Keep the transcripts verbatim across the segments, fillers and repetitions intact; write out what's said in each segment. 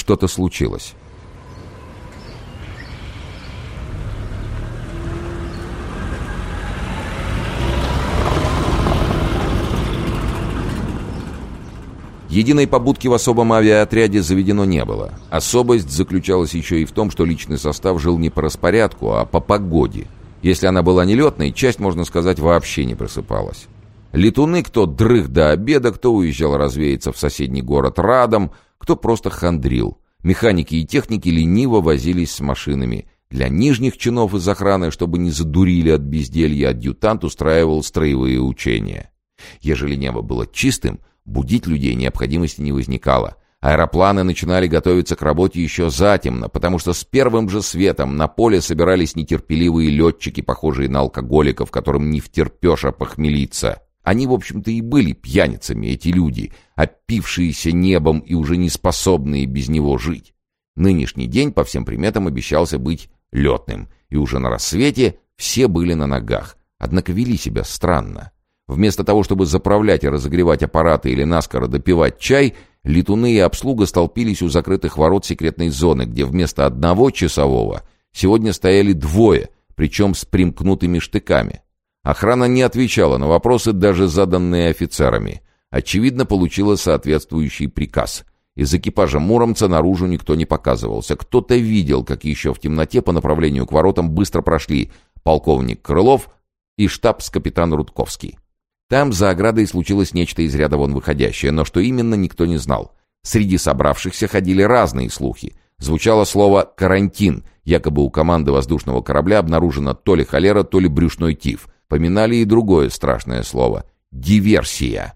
что-то случилось. Единой побудки в особом авиаотряде заведено не было. Особость заключалась еще и в том, что личный состав жил не по распорядку, а по погоде. Если она была нелетной, часть, можно сказать, вообще не просыпалась. Летуны кто дрых до обеда, кто уезжал развеяться в соседний город Радом, кто просто хандрил. Механики и техники лениво возились с машинами. Для нижних чинов из охраны, чтобы не задурили от безделья, адъютант устраивал строевые учения. Ежели небо было чистым, будить людей необходимости не возникало. Аэропланы начинали готовиться к работе еще затемно, потому что с первым же светом на поле собирались нетерпеливые летчики, похожие на алкоголиков, которым не втерпешь опохмелиться. Они, в общем-то, и были пьяницами, эти люди, опившиеся небом и уже не способные без него жить. Нынешний день, по всем приметам, обещался быть летным, и уже на рассвете все были на ногах, однако вели себя странно. Вместо того, чтобы заправлять и разогревать аппараты или наскоро допивать чай, летуны и обслуга столпились у закрытых ворот секретной зоны, где вместо одного часового сегодня стояли двое, причем с примкнутыми штыками. Охрана не отвечала на вопросы, даже заданные офицерами. Очевидно, получила соответствующий приказ. Из экипажа Муромца наружу никто не показывался. Кто-то видел, как еще в темноте по направлению к воротам быстро прошли полковник Крылов и штабс-капитан Рудковский. Там за оградой случилось нечто из ряда вон выходящее, но что именно, никто не знал. Среди собравшихся ходили разные слухи. Звучало слово «карантин», якобы у команды воздушного корабля обнаружено то ли холера, то ли брюшной тиф. Поминали и другое страшное слово — «диверсия».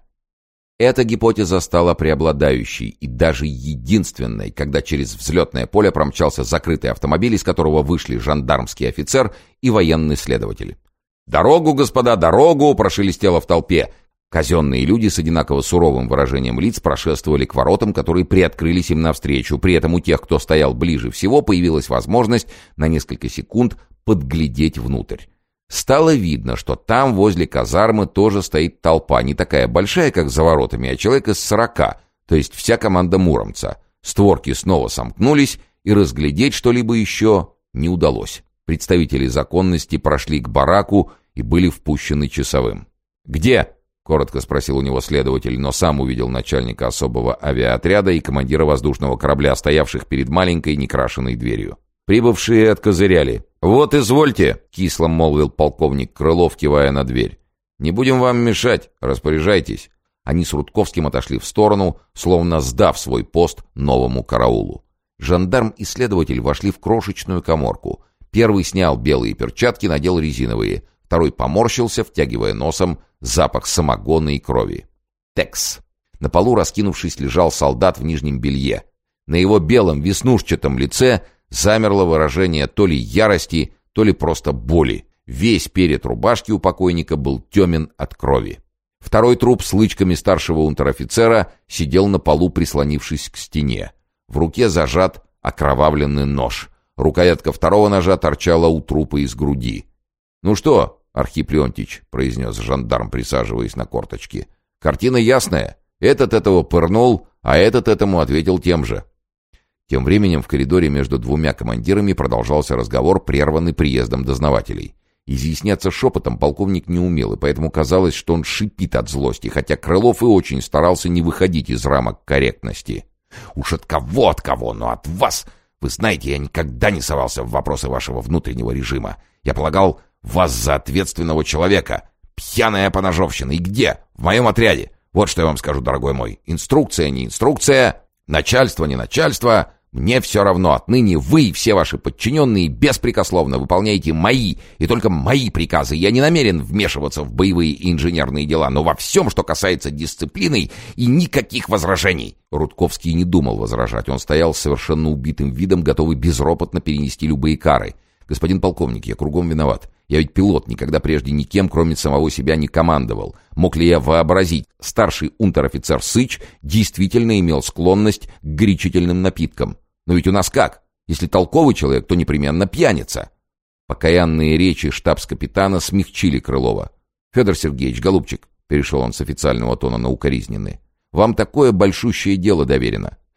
Эта гипотеза стала преобладающей и даже единственной, когда через взлетное поле промчался закрытый автомобиль, из которого вышли жандармский офицер и военный следователь. «Дорогу, господа, дорогу!» — прошелестело в толпе. Казенные люди с одинаково суровым выражением лиц прошествовали к воротам, которые приоткрылись им навстречу. При этом у тех, кто стоял ближе всего, появилась возможность на несколько секунд подглядеть внутрь. Стало видно, что там, возле казармы, тоже стоит толпа, не такая большая, как за воротами, а человек из сорока, то есть вся команда Муромца. Створки снова сомкнулись, и разглядеть что-либо еще не удалось. Представители законности прошли к бараку и были впущены часовым. «Где?» — коротко спросил у него следователь, но сам увидел начальника особого авиаотряда и командира воздушного корабля, стоявших перед маленькой некрашенной дверью. Прибывшие откозыряли. «Вот, извольте!» — кисло молвил полковник Крылов, кивая на дверь. «Не будем вам мешать, распоряжайтесь». Они с Рудковским отошли в сторону, словно сдав свой пост новому караулу. Жандарм и следователь вошли в крошечную каморку. Первый снял белые перчатки, надел резиновые. Второй поморщился, втягивая носом запах самогона и крови. Текс. На полу, раскинувшись, лежал солдат в нижнем белье. На его белом веснушчатом лице замерло выражение то ли ярости, то ли просто боли. Весь перед рубашки у покойника был темен от крови. Второй труп с лычками старшего унтер-офицера сидел на полу, прислонившись к стене. В руке зажат окровавленный нож. Рукоятка второго ножа торчала у трупа из груди. «Ну что, Архип Леонтьич», — произнес жандарм, присаживаясь на корточки, — «картина ясная. Этот этого пырнул, а этот этому ответил тем же». Тем временем в коридоре между двумя командирами продолжался разговор, прерванный приездом дознавателей. Изъясняться шепотом полковник не умел, и поэтому казалось, что он шипит от злости, хотя Крылов и очень старался не выходить из рамок корректности. «Уж от кого, от кого, но от вас! Вы знаете, я никогда не совался в вопросы вашего внутреннего режима. Я полагал вас за ответственного человека. Пьяная поножовщина. И где? В моем отряде. Вот что я вам скажу, дорогой мой. Инструкция, не инструкция. Начальство, не начальство. Мне все равно. Отныне вы и все ваши подчиненные беспрекословно выполняете мои и только мои приказы. Я не намерен вмешиваться в боевые и инженерные дела, но во всем, что касается дисциплины, и никаких возражений». Рудковский не думал возражать. Он стоял с совершенно убитым видом, готовый безропотно перенести любые кары. «Господин полковник, я кругом виноват. Я ведь пилот, никогда прежде никем, кроме самого себя, не командовал. Мог ли я вообразить? Старший унтер-офицер Сыч действительно имел склонность к горячительным напиткам. Но ведь у нас как? Если толковый человек, то непременно пьяница». Покаянные речи штабс-капитана смягчили Крылова. «Федор Сергеевич, голубчик», — перешел он с официального тона на укоризненный, — «вам такое большущее дело доверено.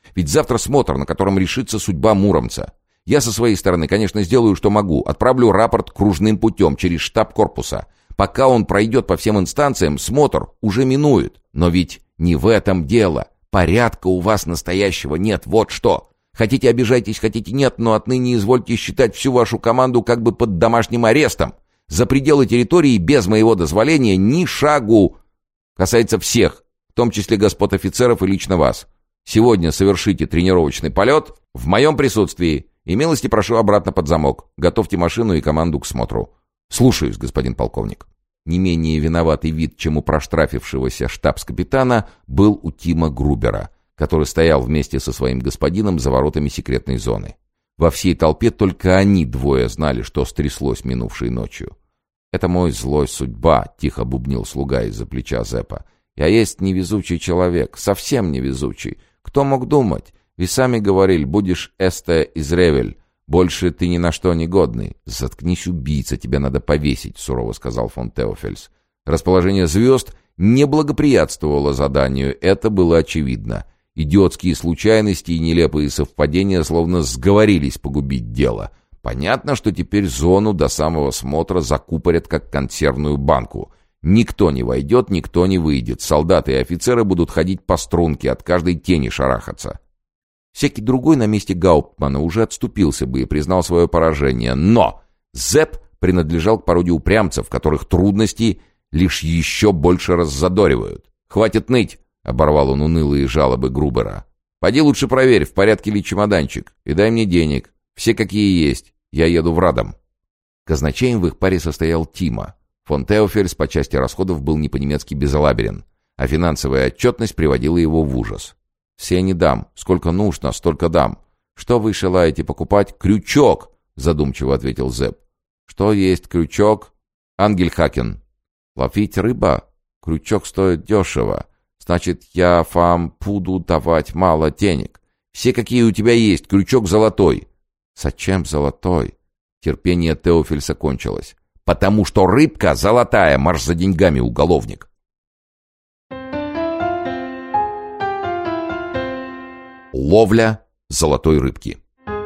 Ведь завтра смотр, на котором решится судьба муромца. Я со своей стороны, конечно, сделаю, что могу. Отправлю рапорт кружным путем через штаб корпуса. Пока он пройдет по всем инстанциям, смотр уже минует. Но ведь не в этом дело. Порядка у вас настоящего нет, вот что. Хотите обижайтесь, хотите нет, но отныне извольте считать всю вашу команду как бы под домашним арестом. За пределы территории без моего дозволения ни шагу. Касается всех, в том числе господ офицеров и лично вас. Сегодня совершите тренировочный полет в моем присутствии и милости прошу обратно под замок. Готовьте машину и команду к смотру. Слушаюсь, господин полковник. Не менее виноватый вид, чем у проштрафившегося штабс-капитана, был у Тима Грубера, который стоял вместе со своим господином за воротами секретной зоны. Во всей толпе только они двое знали, что стряслось минувшей ночью. «Это мой злой судьба», — тихо бубнил слуга из-за плеча Зеппа. «Я есть невезучий человек, совсем невезучий. Кто мог думать? Вы сами говорили, будешь эсте из Ревель. Больше ты ни на что не годный». «Заткнись, убийца, тебя надо повесить», — сурово сказал фон Теофельс. Расположение звезд не благоприятствовало заданию, это было очевидно. Идиотские случайности и нелепые совпадения словно сговорились погубить дело. Понятно, что теперь зону до самого смотра закупорят как консервную банку. Никто не войдет, никто не выйдет. Солдаты и офицеры будут ходить по струнке, от каждой тени шарахаться. Всякий другой на месте Гауптмана уже отступился бы и признал свое поражение. Но Зепп принадлежал к породе упрямцев, которых трудности лишь еще больше раззадоривают. «Хватит ныть!» — оборвал он унылые жалобы Грубера. «Пойди лучше проверь, в порядке ли чемоданчик, и дай мне денег. Все какие есть. Я еду в Радом». Казначеем в их паре состоял Тима. Фон Теофельс по части расходов был не по-немецки безалаберен, а финансовая отчетность приводила его в ужас. «Все не дам. Сколько нужно, столько дам. Что вы желаете покупать?» «Крючок!» — задумчиво ответил Зепп. «Что есть крючок?» «Ангельхакен». «Ловить рыба? Крючок стоит дешево. Значит, я вам буду давать мало денег. Все, какие у тебя есть, крючок золотой». «Зачем золотой?» Терпение Теофельса кончилось. «Потому что рыбка золотая, марш за деньгами, уголовник». Ловля золотой рыбки.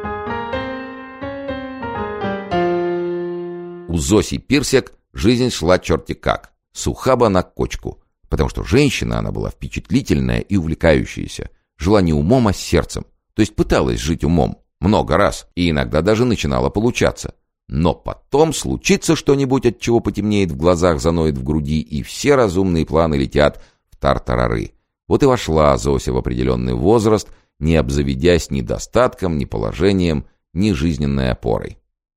У Зоси Пирсек жизнь шла черти как. Сухаба на кочку. Потому что женщина она была впечатлительная и увлекающаяся. Жила не умом, а сердцем. То есть пыталась жить умом. Много раз. И иногда даже начинала получаться. Но потом случится что-нибудь, от чего потемнеет в глазах, заноет в груди, и все разумные планы летят в тартарары. Вот и вошла Зося в определенный возраст, не обзаведясь ни достатком, ни положением, ни жизненной опорой.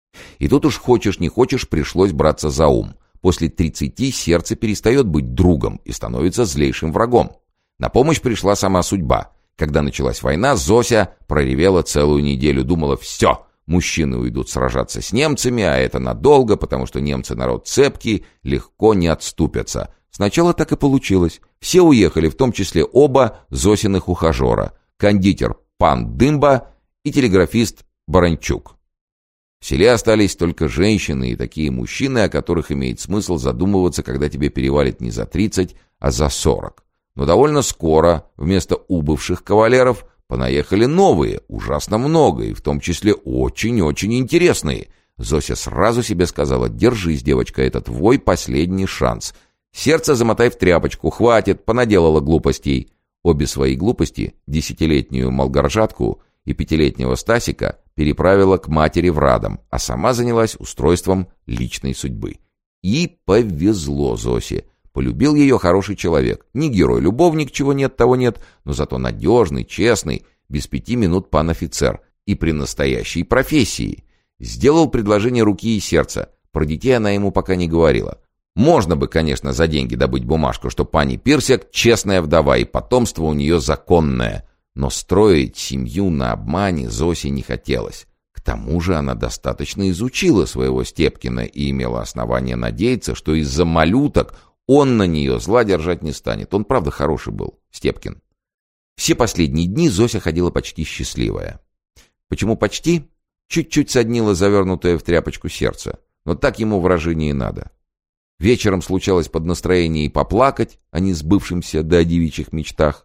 И тут уж хочешь не хочешь, пришлось браться за ум. После тридцати сердце перестает быть другом и становится злейшим врагом. На помощь пришла сама судьба. Когда началась война, Зося проревела целую неделю, думала: все, мужчины уйдут сражаться с немцами, а это надолго, потому что немцы народ цепкий, легко не отступятся. Сначала так и получилось. Все уехали, в том числе оба Зосиных ухажера. Кондитер пан Дымба и телеграфист Баранчук. В селе остались только женщины и такие мужчины, о которых имеет смысл задумываться, когда тебе перевалит не за тридцать, а за сорок. Но довольно скоро вместо убывших кавалеров понаехали новые, ужасно много, и в том числе очень-очень интересные. Зося сразу себе сказала: держись, девочка, это твой последний шанс. Сердце замотай в тряпочку, хватит, понаделала глупостей. Обе свои глупости, десятилетнюю Малгоржатку и пятилетнего Стасика, переправила к матери в Радом, а сама занялась устройством личной судьбы. И повезло Зосе. Полюбил ее хороший человек. Не герой-любовник, чего нет, того нет, но зато надежный, честный, без пяти минут пан-офицер. И при настоящей профессии. Сделал предложение руки и сердца. Про детей она ему пока не говорила. Можно бы, конечно, за деньги добыть бумажку, что пани Пирсек честная вдова и потомство у нее законное. Но строить семью на обмане Зосе не хотелось. К тому же она достаточно изучила своего Степкина и имела основания надеяться, что из-за малюток он на нее зла держать не станет. Он, правда, хороший был, Степкин. Все последние дни Зося ходила почти счастливая. Почему почти? Чуть-чуть соднило завернутое в тряпочку сердце. Но так ему выражение надо. Вечером случалось под настроение и поплакать о несбывшемся до девичьих мечтах.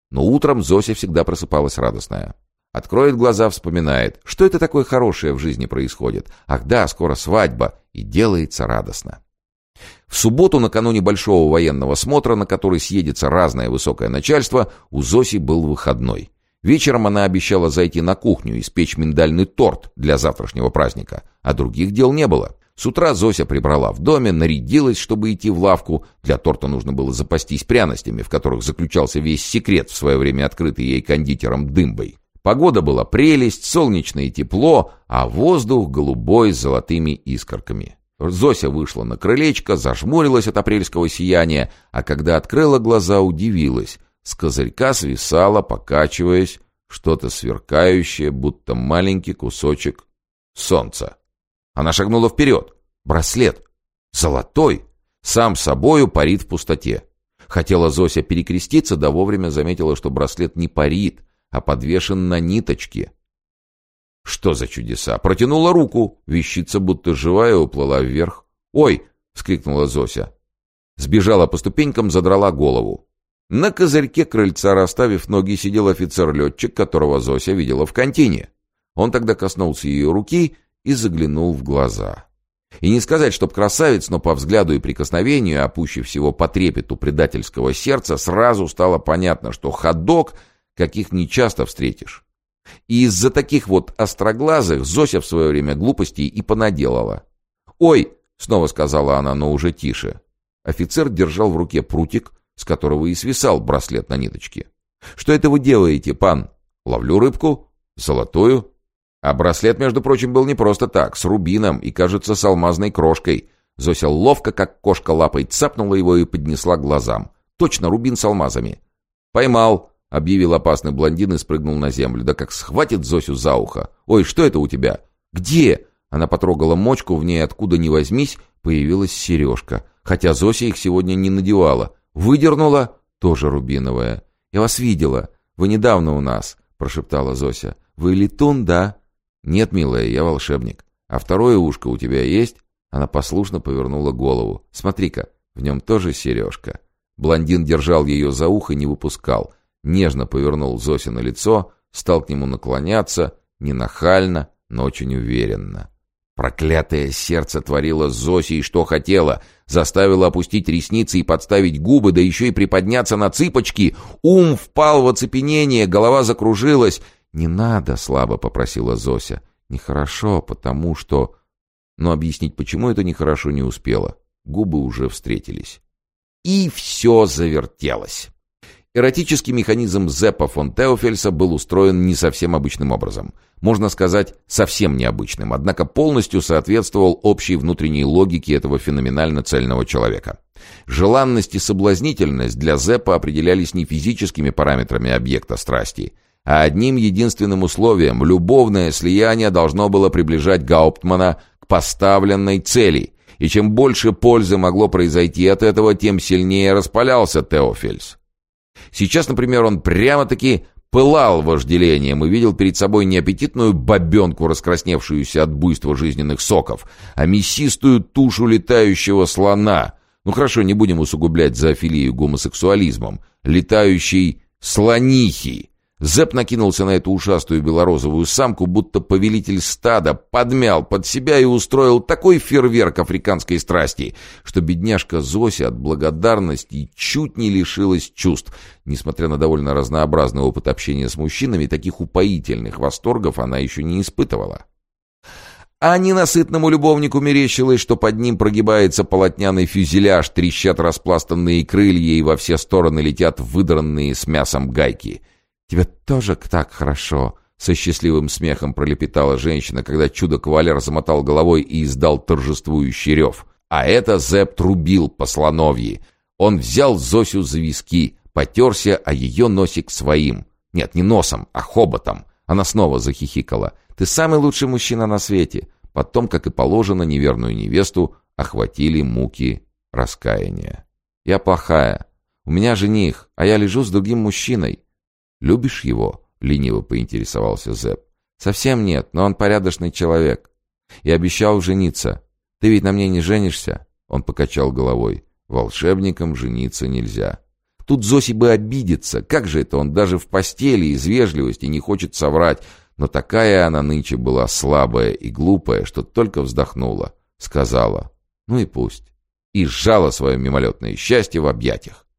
Но утром Зося всегда просыпалась радостная. Откроет глаза, вспоминает, что это такое хорошее в жизни происходит. Ах да, скоро свадьба, и делается радостно. В субботу, накануне большого военного смотра, на который съедется разное высокое начальство, у Зоси был выходной. Вечером она обещала зайти на кухню и испечь миндальный торт для завтрашнего праздника, а других дел не было. С утра Зося прибрала в доме, нарядилась, чтобы идти в лавку. Для торта нужно было запастись пряностями, в которых заключался весь секрет, в свое время открытый ей кондитером Дымбой. Погода была прелесть, солнечное и тепло, а воздух голубой с золотыми искорками. Зося вышла на крылечко, зажмурилась от апрельского сияния, а когда открыла глаза, удивилась. С козырька свисало, покачиваясь, что-то сверкающее, будто маленький кусочек солнца. Она шагнула вперед. Браслет. Золотой. Сам собою парит в пустоте. Хотела Зося перекреститься, да вовремя заметила, что браслет не парит, а подвешен на ниточке. Что за чудеса? Протянула руку. Вещица, будто живая, уплыла вверх. «Ой!» — вскрикнула Зося. Сбежала по ступенькам, задрала голову. На козырьке крыльца, расставив ноги, сидел офицер-летчик, которого Зося видела в кантине. Он тогда коснулся ее руки и заглянул в глаза. И не сказать, чтоб красавец, но по взгляду и прикосновению, а пуще всего по трепету предательского сердца, сразу стало понятно, что ходок, каких нечасто встретишь. И из-за таких вот остроглазых Зося в свое время глупостей и понаделала. «Ой!» — снова сказала она, но уже тише. Офицер держал в руке прутик, с которого и свисал браслет на ниточке. «Что это вы делаете, пан?» «Ловлю рыбку. Золотую». А браслет, между прочим, был не просто так, с рубином и, кажется, с алмазной крошкой. Зося ловко, как кошка лапой, цапнула его и поднесла к глазам. Точно, рубин с алмазами. «Поймал», — объявил опасный блондин и спрыгнул на землю. Да как схватит Зосю за ухо. «Ой, что это у тебя?» «Где?» Она потрогала мочку, в ней откуда ни возьмись появилась сережка. Хотя Зося их сегодня не надевала. Выдернула, тоже рубиновая. «Я вас видела. Вы недавно у нас», — прошептала Зося. «Вы летун, да?» «Нет, милая, я волшебник. А второе ушко у тебя есть?» Она послушно повернула голову. «Смотри-ка, в нем тоже сережка». Блондин держал ее за ухо и не выпускал. Нежно повернул Зося на лицо, стал к нему наклоняться, не нахально, но очень уверенно. Проклятое сердце творило с Зосей что хотело. Заставило опустить ресницы и подставить губы, да еще и приподняться на цыпочки. Ум впал в оцепенение, голова закружилась. «Не надо», — слабо попросила Зося. «Нехорошо, потому что...» Но объяснить, почему это нехорошо, не успела. Губы уже встретились. И все завертелось. Эротический механизм Зеппа фон Теофельса был устроен не совсем обычным образом. Можно сказать, совсем необычным, однако полностью соответствовал общей внутренней логике этого феноменально цельного человека. Желанность и соблазнительность для Зеппа определялись не физическими параметрами объекта страсти, а одним единственным условием – любовное слияние должно было приближать Гауптмана к поставленной цели, и чем больше пользы могло произойти от этого, тем сильнее распалялся Теофельс. Сейчас, например, он прямо-таки пылал вожделением и видел перед собой не аппетитную бабенку, раскрасневшуюся от буйства жизненных соков, а мясистую тушу летающего слона. Ну хорошо, не будем усугублять зоофилию гомосексуализмом. Летающей слонихи. Зепп накинулся на эту ушастую белорозовую самку, будто повелитель стада, подмял под себя и устроил такой фейерверк африканской страсти, что бедняжка Зося от благодарности чуть не лишилась чувств. Несмотря на довольно разнообразный опыт общения с мужчинами, таких упоительных восторгов она еще не испытывала. А ненасытному любовнику мерещилось, что под ним прогибается полотняный фюзеляж, трещат распластанные крылья и во все стороны летят выдранные с мясом гайки. «Тебе тоже так хорошо», — со счастливым смехом пролепетала женщина, когда чудо-кавалер замотал головой и издал торжествующий рев. А это Зепп трубил по слоновьи. Он взял Зосю за виски, потерся, а ее носик своим. Нет, не носом, а хоботом. Она снова захихикала. «Ты самый лучший мужчина на свете». Потом, как и положено, неверную невесту охватили муки раскаяния. «Я плохая. У меня жених, а я лежу с другим мужчиной». «Любишь его?» — лениво поинтересовался Зепп. «Совсем нет, но он порядочный человек. И обещал жениться. Ты ведь на мне не женишься?» Он покачал головой. «Волшебникам жениться нельзя». Тут Зоси бы обидится. Как же это он даже в постели из вежливости не хочет соврать? Но такая она нынче была слабая и глупая, что только вздохнула. Сказала: «Ну и пусть». И сжала свое мимолетное счастье в объятиях.